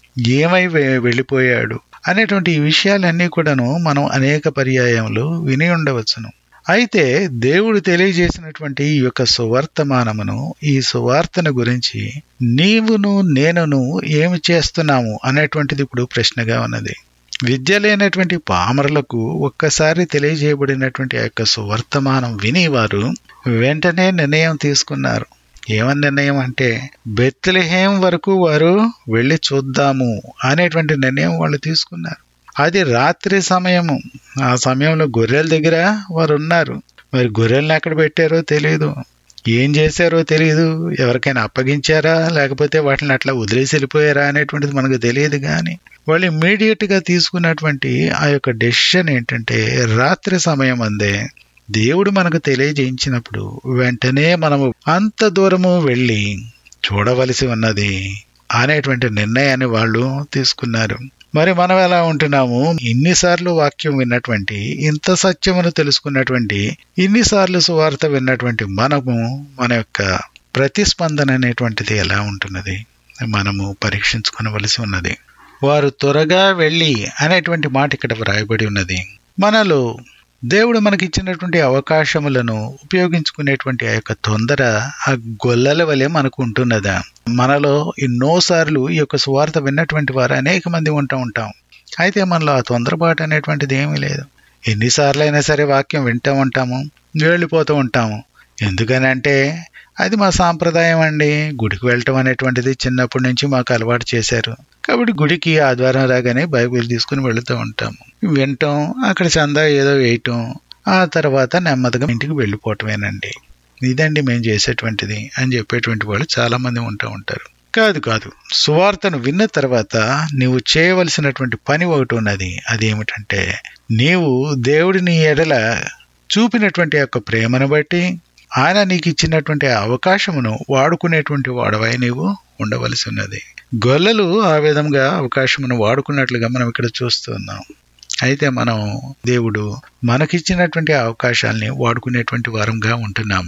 ఏమై వెళ్ళిపోయాడు అనేటువంటి ఈ విషయాలన్నీ కూడాను మనం అనేక పర్యాయములు విని ఉండవచ్చును. అయితే దేవుడు తెలియజేసినటువంటి ఈ యొక్క సువార్తమానమును, ఈ సువార్తను గురించి నీవును నేనును ఏమి చేస్తున్నాము అనేటువంటిది ఇప్పుడు ప్రశ్నగా ఉన్నది. విద్య లేనటువంటి పామరులకు ఒక్కసారి తెలియజేయబడినటువంటి ఆ యొక్క సువర్తమానం విని వారు వెంటనే నిర్ణయం తీసుకున్నారు. ఏమని నిర్ణయం అంటే, బెత్లెహేం వరకు వారు వెళ్ళి చూద్దాము అనేటువంటి నిర్ణయం వాళ్ళు తీసుకున్నారు. అది రాత్రి సమయము. ఆ సమయంలో గొర్రెల దగ్గర వారు ఉన్నారు. మరి గొర్రెల్ని ఎక్కడ పెట్టారో తెలియదు, ఏం చేశారో తెలియదు, ఎవరికైనా అప్పగించారా లేకపోతే వాటిని అట్లా వదిలేసి వెళ్ళిపోయారా అనేటువంటిది మనకు తెలియదు. కానీ వాళ్ళు ఇమ్మీడియట్గా తీసుకున్నటువంటి ఆ యొక్క డెసిషన్ ఏంటంటే, రాత్రి సమయం అందే దేవుడు మనకు తెలియజేయించినప్పుడు వెంటనే మనము అంత దూరము వెళ్ళి చూడవలసి ఉన్నది అనేటువంటి నిర్ణయాన్ని వాళ్ళు తీసుకున్నారు. మరి మనం ఎలా ఉంటున్నాము? ఇన్నిసార్లు వాక్యం విన్నటువంటి, ఇంత సత్యమును తెలుసుకున్నటువంటి, ఇన్నిసార్లు సువార్త విన్నటువంటి మనము మన యొక్క ప్రతిస్పందన అనేటువంటిది ఎలా ఉంటున్నది మనము పరీక్షించుకోవలసి ఉన్నది. వారు త్వరగా వెళ్ళి అనేటువంటి మాట ఇక్కడ వ్రాయబడి ఉన్నది. మనలో దేవుడు మనకిచ్చినటువంటి అవకాశములను ఉపయోగించుకునేటువంటి ఆ యొక్క తొందర ఆ గొల్లల వలె మనకు ఉంటున్నదా? మనలో ఎన్నోసార్లు ఈ యొక్క సువార్త విన్నటువంటి వారు అనేక మంది ఉంటాం. అయితే మనలో ఆ తొందరపాటు అనేటువంటిది ఏమీ లేదు. ఎన్నిసార్లు అయినా సరే వాక్యం వింటూ ఉంటాము, వెళ్ళిపోతూ ఉంటాము. ఎందుకని అంటే అది మా సాంప్రదాయం అండి. గుడికి వెళ్ళటం అనేటువంటిది చిన్నప్పటి నుంచి మాకు అలవాటు చేశారు. కాబట్టి గుడికి ఆదివారం రాగానే బైబిల్ తీసుకుని వెళుతూ ఉంటాము, వింటాం, అక్కడ చందా ఏదో వేయటం, ఆ తర్వాత నెమ్మదిగా ఇంటికి వెళ్ళిపోవటమేనండి. ఇదండి మేము చేసేటువంటిది అని చెప్పేటువంటి వాళ్ళు చాలా మంది ఉంటారు. కాదు, సువార్తను విన్న తర్వాత నీవు చేయవలసినటువంటి పని ఒకటి ఉన్నది. అదేమిటంటే, నీవు దేవుడిని ఎడల చూపినటువంటి యొక్క ప్రేమను బట్టి ఆయన నీకు ఇచ్చినటువంటి అవకాశమును వాడుకునేటువంటి వాడవై నీవు ఉండవలసి ఉన్నది. గొల్లలు ఆ విధంగా అవకాశమును వాడుకున్నట్లుగా మనం ఇక్కడ చూస్తున్నాం. అయితే మనం దేవుడు మనకిచ్చినటువంటి అవకాశాలని వాడుకునేటువంటి వారంగా ఉంటున్నామా?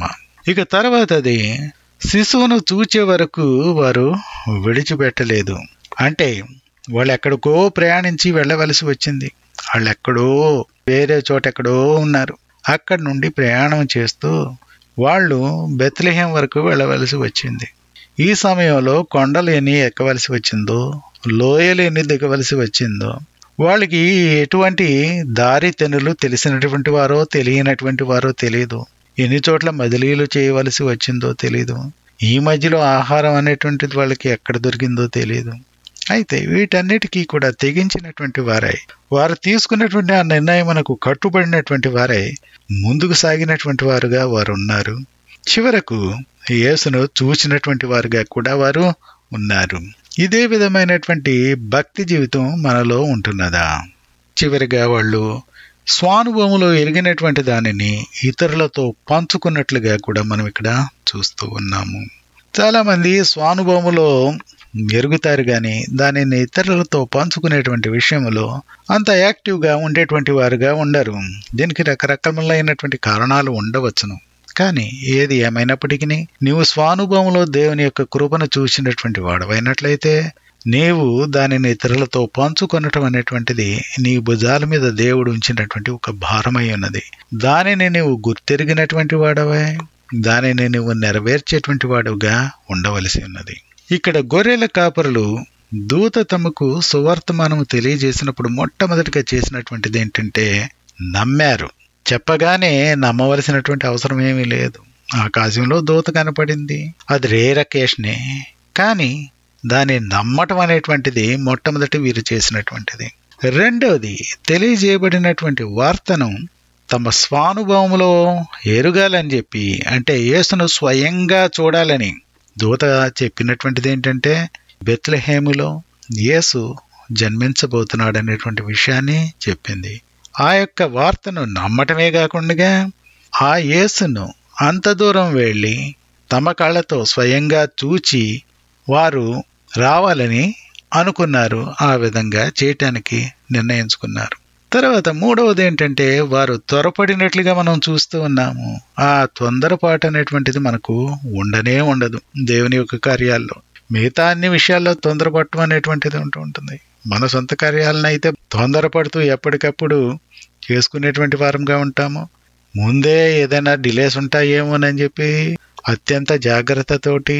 ఇక తర్వాతది శిశువును చూచే వరకు వారు విడిచిపెట్టలేదు. అంటే వాళ్ళు ఎక్కడికో ప్రయాణించి వెళ్ళవలసి వచ్చింది. వాళ్ళు ఎక్కడో వేరే చోట ఎక్కడో ఉన్నారు. అక్కడి నుండి ప్రయాణం చేస్తూ వాళ్ళు బెత్లెహేం వరకు వెళ్ళవలసి వచ్చింది. ఈ సమయంలో కొండలు ఎన్ని ఎక్కవలసి వచ్చిందో, లోయలు ఎన్ని దిగవలసి వచ్చిందో, వాళ్ళకి ఎటువంటి దారి తెనులు తెలిసినటువంటి వారో తెలియనటువంటి వారో తెలియదు. ఎన్ని చోట్ల మదిలీలు చేయవలసి వచ్చిందో తెలియదు. ఈ మధ్యలో ఆహారం అనేటువంటిది వాళ్ళకి ఎక్కడ దొరికిందో తెలియదు. అయితే వీటన్నిటికీ కూడా తెగించినటువంటి వారై, వారు తీసుకున్నటువంటి ఆ నిర్ణయమునకు కట్టుబడినటువంటి వారై ముందుకు సాగినటువంటి వారుగా వారు ఉన్నారు. చివరకు యేసును చూచినటువంటి వారుగా కూడా వారు ఉన్నారు. ఇదే విధమైనటువంటి భక్తి జీవితం మనలో ఉంటున్నదా? చివరిగా వాళ్ళు స్వానుభవములో ఎరిగినటువంటి దానిని ఇతరులతో పంచుకున్నట్లుగా కూడా మనం ఇక్కడ చూస్తూ ఉన్నాము. చాలా మంది స్వానుభవములో ఎరుగుతారు కానీ దానిని ఇతరులతో పంచుకునేటువంటి విషయంలో అంత యాక్టివ్గా ఉండేటువంటి వారుగా ఉండరు. దీనికి రకరకాలైనటువంటి కారణాలు ఉండవచ్చును. కానీ ఏది ఏమైనప్పటికీ నీవు స్వానుభవంలో దేవుని యొక్క కృపను చూసినటువంటి వాడవైనట్లయితే నీవు దానిని ఇతరులతో పంచుకొనటం అనేటువంటిది నీ భుజాల మీద దేవుడు ఉంచినటువంటి ఒక భారమై ఉన్నది. దానిని నీవు గుర్తెరిగినటువంటి వాడవై దానిని నువ్వు నెరవేర్చేటువంటి వాడుగా ఉండవలసి ఉన్నది. ఇక్కడ గొర్రెల కాపరులు దూత తమకు సువర్తమానము తెలియజేసినప్పుడు మొట్టమొదటిగా చేసినటువంటిది ఏంటంటే నమ్మారు. చెప్పగానే నమ్మవలసినటువంటి అవసరం ఏమీ లేదు. ఆకాశంలో దూత కనపడింది, అది రేర్ అకేషనే. కానీ దాన్ని నమ్మటం అనేటువంటిది మొట్టమొదటి వీరు చేసినటువంటిది. రెండవది, తెలియజేయబడినటువంటి వార్తను తమ స్వానుభవములో ఎరుగాలని చెప్పి, అంటే యేసును స్వయంగా చూడాలని దూత చెప్పినటువంటిది ఏంటంటే బెత్లెహేములో యేసు జన్మించబోతున్నాడు అనేటువంటి విషయాన్ని చెప్పింది. ఆ యొక్క వార్తను నమ్మటమే కాకుండా ఆ యేసును అంత దూరం వెళ్ళి తమ కళ్ళతో స్వయంగా చూచి వారు రావాలని అనుకున్నారు. ఆ విధంగా చేయటానికి నిర్ణయించుకున్నారు. తర్వాత మూడవది ఏంటంటే వారు త్వరపడినట్లుగా మనం చూస్తూ ఉన్నాము. ఆ తొందరపాటు అనేటువంటిది మనకు ఉండనే ఉండదు దేవుని యొక్క కార్యాల్లో. మిగతా అన్ని విషయాల్లో తొందరపడటం అనేటువంటిది ఉంటూ ఉంటుంది. మన సొంత కార్యాలను అయితే తొందరపడుతూ ఎప్పటికప్పుడు చేసుకునేటువంటి వారంగా ఉంటాము. ముందే ఏదైనా డిలేస్ ఉంటాయేమోనని చెప్పి అత్యంత జాగ్రత్తతోటి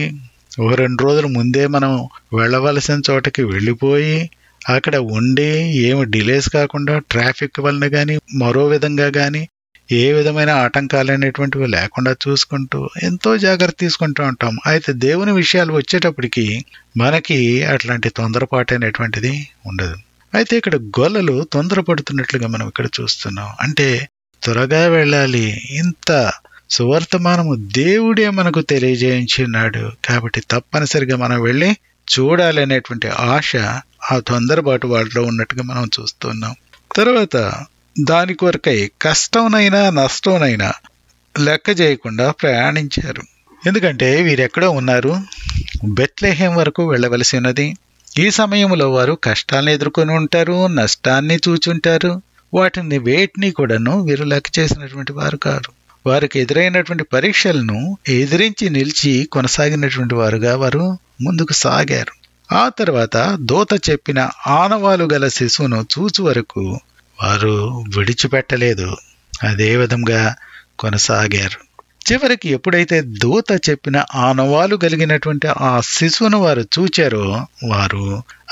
2 రోజుల ముందే మనం వెళ్ళవలసిన చోటకి వెళ్ళిపోయి అక్కడ ఉండి ఏమి డిలేస్ కాకుండా ట్రాఫిక్ వలన కానీ మరో విధంగా కానీ ఏ విధమైన ఆటంకాలు అనేటువంటివి లేకుండా చూసుకుంటూ ఎంతో జాగ్రత్త తీసుకుంటూ ఉంటాం. అయితే దేవుని విషయాలు వచ్చేటప్పటికి మనకి అట్లాంటి తొందరపాటు అనేటువంటిది ఉండదు. అయితే ఇక్కడ గొల్లలు తొందరపడుతున్నట్లుగా మనం ఇక్కడ చూస్తున్నాం. అంటే త్వరగా వెళ్ళాలి, ఇంత సువర్తమానము దేవుడే మనకు తెలియజేయించున్నాడు కాబట్టి తప్పనిసరిగా మనం వెళ్ళి చూడాలి అనేటువంటి ఆశ, ఆ తొందరపాటు వాటిలో ఉన్నట్టుగా మనం చూస్తున్నాం. తర్వాత దాని కొరకై కష్టంనైనా నష్టంనైనా లెక్క చేయకుండా ప్రయాణించారు. ఎందుకంటే వీరెక్కడో ఉన్నారు, బెత్లెహేం వరకు వెళ్ళవలసి ఉన్నది. ఈ సమయంలో వారు కష్టాలను ఎదుర్కొని ఉంటారు, నష్టాన్ని చూచుంటారు. వాటిని వేటిని కూడాను వీరు లెక్క చేసినటువంటి వారు కారు. వారికి ఎదురైనటువంటి పరీక్షలను ఎదిరించి నిలిచి కొనసాగినటువంటి వారుగా వారు ముందుకు సాగారు. ఆ తర్వాత దూత చెప్పిన ఆనవాలు గల శిశువును చూచు వరకు వారు విడిచిపెట్టలేదు. అదే విధంగా కొనసాగారు. చివరికి ఎప్పుడైతే దూత చెప్పిన ఆనవాలు కలిగినటువంటి ఆ శిశువును వారు చూచారో వారు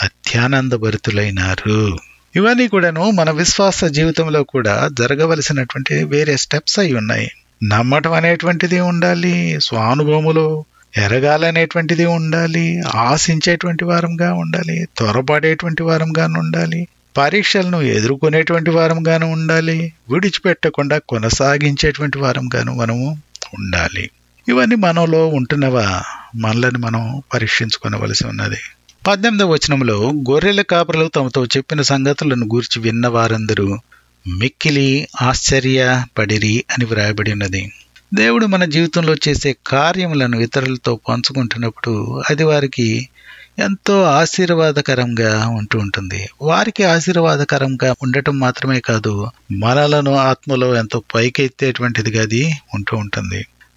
అత్యానందభరితులైనారు. ఇవన్నీ కూడాను మన విశ్వాస జీవితంలో కూడా జరగవలసినటువంటి వేరే స్టెప్స్ అయి ఉన్నాయి. నమ్మటం అనేటువంటిది ఉండాలి, స్వానుభవములో ఎరగాలనేటువంటిది ఉండాలి, ఆశించేటువంటి వారంగా ఉండాలి, త్వరపడేటువంటి వారంగా ఉండాలి, పరీక్షలను ఎదుర్కొనేటువంటి వారంగాను ఉండాలి, విడిచిపెట్టకుండా కొనసాగించేటువంటి వారంగాను మనము ఉండాలి. ఇవన్నీ మనలో ఉంటున్నవా? మనల్ని మనం పరీక్షించుకోవలసి ఉన్నది. 18వ వచనంలో గొర్రెల కాపరులు తమతో చెప్పిన సంగతులను గూర్చి విన్న వారందరూ మిక్కిలి ఆశ్చర్యపడిరి అని వ్రాయబడి ఉన్నది. దేవుడు మన జీవితంలో చేసే కార్యములను ఇతరులతో పంచుకుంటున్నప్పుడు అది వారికి ఎంతో ఆశీర్వాదకరంగా ఉంటూ ఉంటుంది. వారికి ఆశీర్వాదకరంగా ఉండటం మాత్రమే కాదు, మనలను ఆత్మలో ఎంతో పైకెత్తేటువంటిదిగా అది ఉంటూ ఉంటుంది.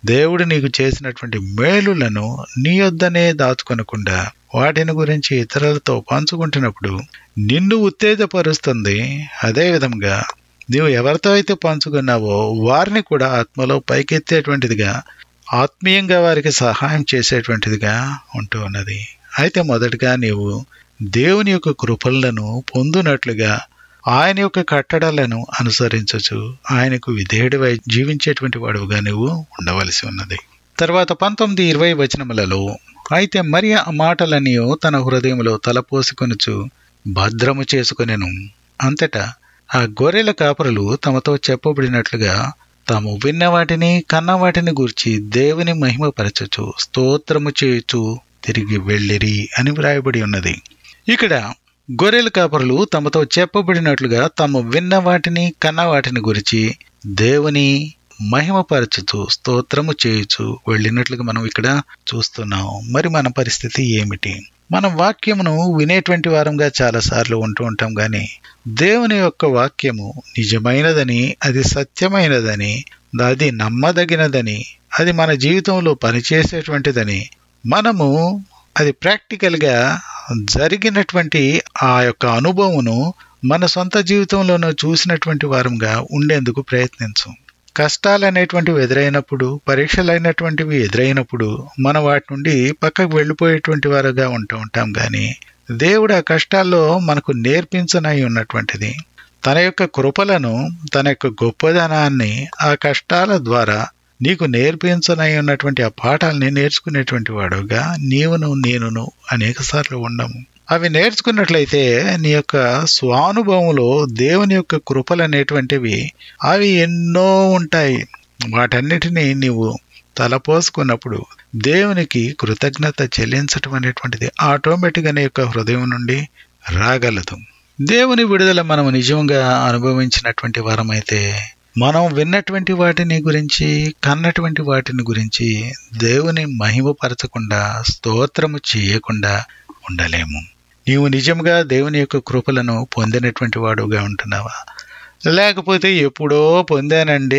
దేవుడు నీకు చేసినటువంటి మేలులను నీ యొద్దనే దాచుకొనకుండా వాటిని గురించి ఇతరులతో పంచుకుంటున్నప్పుడు నిన్ను ఉత్తేజపరుస్తుంది. అదేవిధంగా నీవు ఎవరితో అయితే పంచుకున్నావో వారిని కూడా ఆత్మలో పైకెత్తేటువంటిదిగా, ఆత్మీయంగా వారికి సహాయం చేసేటువంటిదిగా ఉంటూ ఉన్నది. అయితే మొదటగా నీవు దేవుని యొక్క కృపలను పొందునట్లుగా ఆయన యొక్క కట్టడలను అనుసరించచ్చు, ఆయనకు విధేయుడివై జీవించేటువంటి వాడుగా నువ్వు ఉండవలసి ఉన్నది. తర్వాత 19-20 వచనములలో, అయితే మరి ఆ మాటలన్నీ తన హృదయంలో తలపోసుకొనుచు భద్రము చేసుకొనెను. అంతటా ఆ గొర్రెల కాపరులు తమతో చెప్పబడినట్లుగా తాము విన్న వాటిని కన్న వాటిని గూర్చి దేవుని మహిమపరచచ్చు స్తోత్రము చేయుచు తిరిగి వెళ్ళిరి అని వ్రాయబడి ఉన్నది. ఇక్కడ గొర్రెల కాపరులు తమతో చెప్పబడినట్లుగా తాము విన్న వాటిని కన్న వాటిని గురించి దేవుని మహిమపరచుతూ స్తోత్రము చేయుచు వెళ్ళినట్లుగా మనం ఇక్కడ చూస్తున్నాం. మరి మన పరిస్థితి ఏమిటి? మనం వాక్యమును వినేటువంటి వారంగా చాలాసార్లు ఉంటూ ఉంటాం, కానీ దేవుని యొక్క వాక్యము నిజమైనదని, అది సత్యమైనదని, అది నమ్మదగినదని, అది మన జీవితంలో పనిచేసేటువంటిదని మనము అది ప్రాక్టికల్గా జరిగినటువంటి ఆ యొక్క అనుభవమును మన సొంత జీవితంలోనూ చూసినటువంటి వారంగా ఉండేందుకు ప్రయత్నించు. కష్టాలు అనేటువంటివి ఎదురైనప్పుడు, పరీక్షలు అయినటువంటివి ఎదురైనప్పుడు మనం వాటి నుండి పక్కకు వెళ్ళిపోయేటువంటి వారుగా ఉంటూ ఉంటాం, కానీ దేవుడు ఆ కష్టాల్లో మనకు నేర్పించనై ఉన్నటువంటిది తన యొక్క కృపలను, తన యొక్క గొప్పదనాన్ని ఆ కష్టాల ద్వారా నీకు నేర్పించనై ఉన్నటువంటి ఆ పాఠాలని నేర్చుకునేటువంటి వాడుగా నీవును నేనును అనేక సార్లు ఉండము. అవి నేర్చుకున్నట్లయితే నీ యొక్క స్వానుభవంలో దేవుని యొక్క కృపలు అనేటువంటివి అవి ఎన్నో ఉంటాయి. వాటన్నిటినీ నీవు తలపోసుకున్నప్పుడు దేవునికి కృతజ్ఞత చెల్లించటం అనేటువంటిది ఆటోమేటిక్గా నీ యొక్క హృదయం నుండి రాగలదు. దేవుని విడుదల మనం నిజంగా అనుభవించినటువంటి వారమైతే మనం విన్నటువంటి వాటిని గురించి, కన్నటువంటి వాటిని గురించి దేవుని మహిమపరచకుండా, స్తోత్రము చేయకుండా ఉండలేము. నీవు నిజంగా దేవుని యొక్క కృపలను పొందినటువంటి వాడుగా ఉంటున్నావా? లేకపోతే ఎప్పుడో పొందానండి,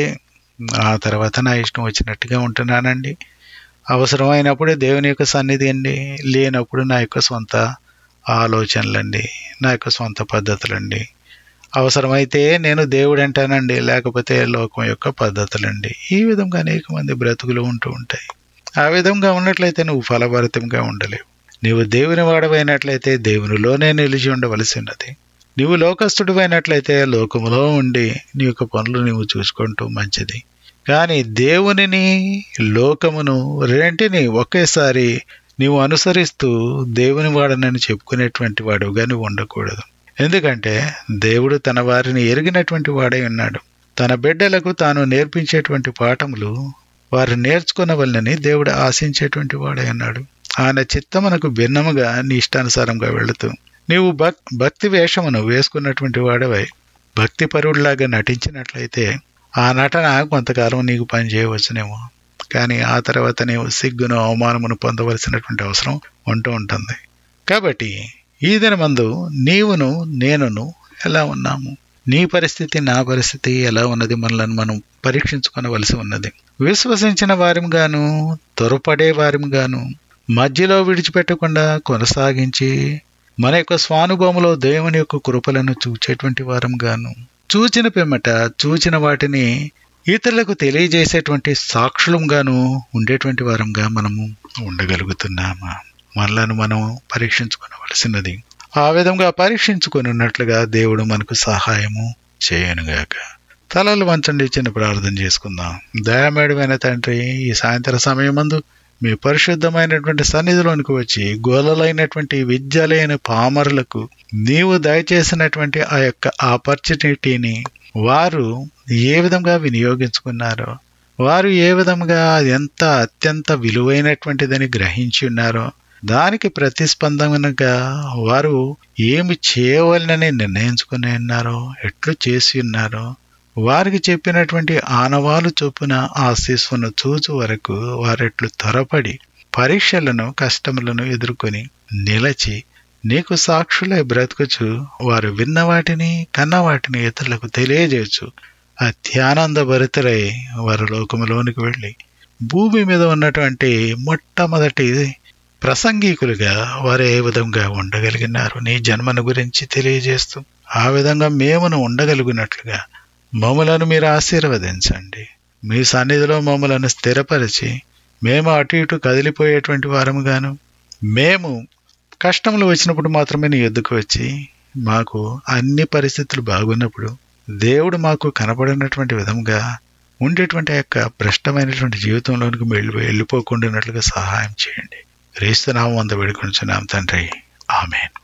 ఆ తర్వాత నా ఇష్టం వచ్చినట్టుగా ఉంటున్నానండి, అవసరమైనప్పుడే దేవుని యొక్క సన్నిధి అండి, లేనప్పుడు నా యొక్క సొంత ఆలోచనలండి, నా యొక్క సొంత పద్ధతులండి, అవసరమైతే నేను దేవుడు అంటానండి, లేకపోతే లోకం యొక్క పద్ధతులండి. ఈ విధంగా అనేక మంది బ్రతుకులు ఉంటూ ఉంటాయి. ఆ విధంగా ఉన్నట్లయితే నువ్వు ఫలభరితంగా ఉండలేవు. నీవు దేవుని వాడవైనట్లయితే దేవునిలోనే నిలిచి ఉండవలసి ఉన్నది. నీవు లోకస్తుడు అయినట్లయితే లోకములో ఉండి నీ యొక్క పనులు నీవు చూసుకుంటూ మంచిది. కానీ దేవునిని, లోకమును రెంటిని ఒకేసారి నీవు అనుసరిస్తూ దేవుని వాడనని చెప్పుకునేటువంటి వాడుగా నువ్వు ఉండకూడదు. ఎందుకంటే దేవుడు తన వారిని ఎరిగినటువంటి వాడై ఉన్నాడు. తన బిడ్డలకు తాను నేర్పించేటువంటి పాఠములు వారు నేర్చుకునవలనని దేవుడు ఆశించేటువంటి వాడై ఉన్నాడు. ఆయన చిత్తమునకు భిన్నముగా నీ ఇష్టానుసారంగా వెళుతూ నీవు భక్తి వేషమును వేసుకున్నటువంటి వాడవై భక్తి పరువులాగా నటించినట్లయితే ఆ నటన కొంతకాలం నీకు పని చేయవచ్చునేమో, కానీ ఆ తర్వాత నీవు సిగ్గును, అవమానమును పొందవలసినటువంటి అవసరం ఉంటూ ఉంటుంది. కాబట్టి ఈ దినమందు నీవును నేనును ఎలా ఉన్నాము? నీ పరిస్థితి, నా పరిస్థితి ఎలా ఉన్నది? మనలను మనం పరీక్షించుకొనవలసి ఉన్నది. విశ్వసించిన వారిగాను, త్వరపడే వారిగాను, మధ్యలో విడిచిపెట్టకుండా కొనసాగించి మన యొక్క స్వానుభవంలో దేవుని యొక్క కృపలను చూచేటువంటి వారంగాను, చూచిన పిమ్మట చూచిన వాటిని ఇతరులకు తెలియజేసేటువంటి సాక్షులంగాను ఉండేటువంటి వారంగా మనము ఉండగలుగుతున్నామా? మనలను మనం పరీక్షించుకోవలసినది. ఆ విధంగా పరీక్షించుకున్నట్లుగా దేవుడు మనకు సహాయము చేయనుగాక. తలలు వంచండి, చిన్న ప్రార్థన చేసుకుందాం. దయామేడమైన తండ్రి, ఈ సాయంత్రం సమయమందు మీ పరిశుద్ధమైనటువంటి సన్నిధిలోనికి వచ్చి గోలలైనటువంటి విద్యలైన పామరులకు నీవు దయచేసినటువంటి ఆ యొక్క ఆపర్చునిటీని వారు ఏ విధంగా వినియోగించుకున్నారో, వారు ఏ విధంగా ఎంత అత్యంత విలువైనటువంటిదని గ్రహించి ఉన్నారో, దానికి ప్రతిస్పందనగా వారు ఏమి చేయవలనని నిర్ణయించుకుని ఉన్నారో, ఎట్లు చేసి ఉన్నారో, వారికి చెప్పినటువంటి ఆనవాలు చొప్పున ఆ శిశువును చూచు వరకు వారెట్లు త్వరపడి పరీక్షలను, కష్టములను ఎదుర్కొని నిలచి నీకు సాక్షులై బ్రతుకుచు వారు విన్న వాటిని, కన్న వాటిని ఇతరులకు తెలియజేయచ్చు అత్యానంద భరితులై వారు లోకములోనికి వెళ్ళి భూమి మీద ఉన్నటువంటి మొట్టమొదటి ప్రసంగికులుగా వారు ఏ విధంగా ఉండగలిగినారు నీ జన్మను గురించి తెలియజేస్తూ, ఆ విధంగా మేమును ఉండగలిగినట్లుగా మమ్మలను మీరు ఆశీర్వదించండి. మీ సన్నిధిలో మమ్మలను స్థిరపరిచి మేము అటు ఇటు కదిలిపోయేటువంటి వారముగాను, మేము కష్టములు వచ్చినప్పుడు మాత్రమే నీ ఎద్దుకు వచ్చి, మాకు అన్ని పరిస్థితులు బాగున్నప్పుడు దేవుడు మాకు కనపడినటువంటి విధంగా ఉండేటువంటి ఆ యొక్క భ్రష్టమైనటువంటి జీవితంలోనికి వెళ్ళిపోకుండా సహాయం చేయండి. క్రీస్తు నామమున వేడుకొనుచున్నాం తండ్రి. ఆమేన్.